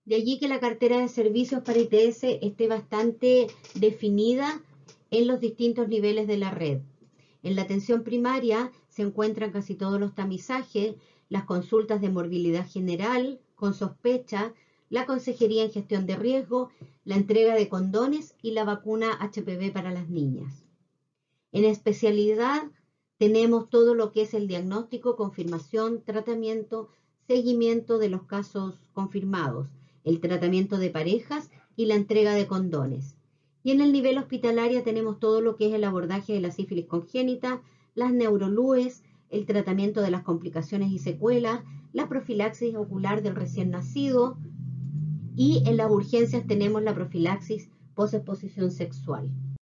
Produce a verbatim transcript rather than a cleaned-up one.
De allí que la cartera de servicios para I T S esté bastante definida en los distintos niveles de la red. En la atención primaria se encuentran casi todos los tamizajes, las consultas de morbilidad general con sospecha, la consejería en gestión de riesgo, la entrega de condones y la vacuna H P V para las niñas. En especialidad tenemos todo lo que es el diagnóstico, confirmación, tratamiento, seguimiento de los casos confirmados, el tratamiento de parejas y la entrega de condones. Y en el nivel hospitalario tenemos todo lo que es el abordaje de la sífilis congénita, las neurolúes, el tratamiento de las complicaciones y secuelas, la profilaxis ocular del recién nacido y en las urgencias tenemos la profilaxis posexposición sexual.